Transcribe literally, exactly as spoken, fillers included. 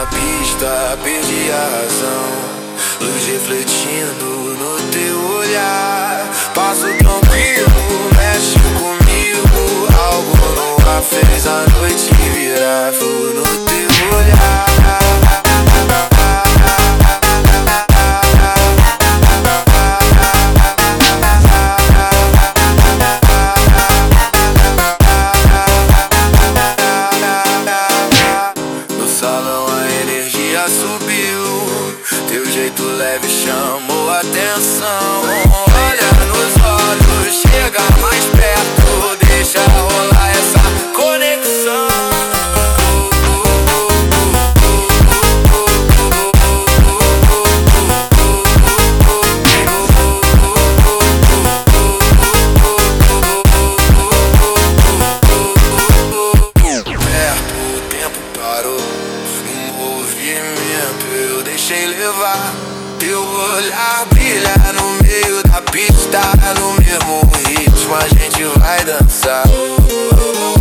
pista, perdi a razão. Luz refletindo no teu olhar. Passo tranquilo, mexe comigo. Algo no ar fez a noite virar flor no teu olhar. No salão a energia subiu. Teu jeito leve chamou atenção. Olha nos olhos, chega mais perto. Deixa rolar essa conexão. Perto o tempo parou, um movimento eu deixei levar. Teu olhar brilha no meio da pista. No mesmo ritmo a gente vai dançar.